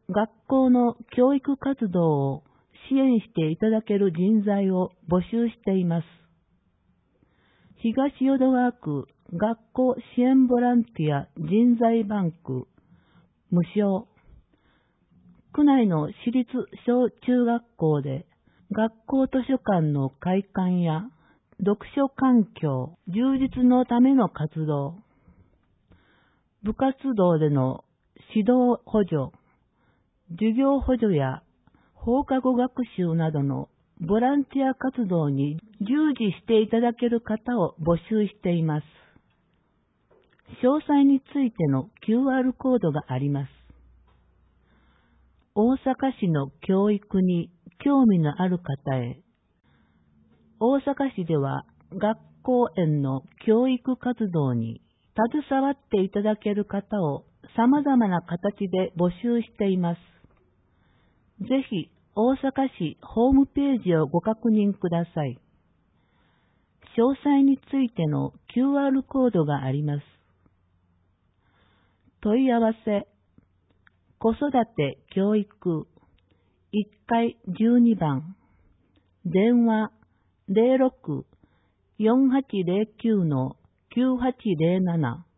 学校の教育活動を支援していただける人材を募集しています。東淀川区学校支援ボランティア人材バンク無償。区内の私立小中学校で学校図書館の開館や読書環境充実のための活動、部活動での指導補助、授業補助や放課後学習などのボランティア活動に従事していただける方を募集しています。詳細についての QR コードがあります。大阪市の教育に興味のある方へ。大阪市では学校園の教育活動に携わっていただける方を様々な形で募集しています。ぜひ大阪市ホームページをご確認ください。詳細についての QR コードがあります。問い合わせ、子育て教育1階12番、電話06-4809-9807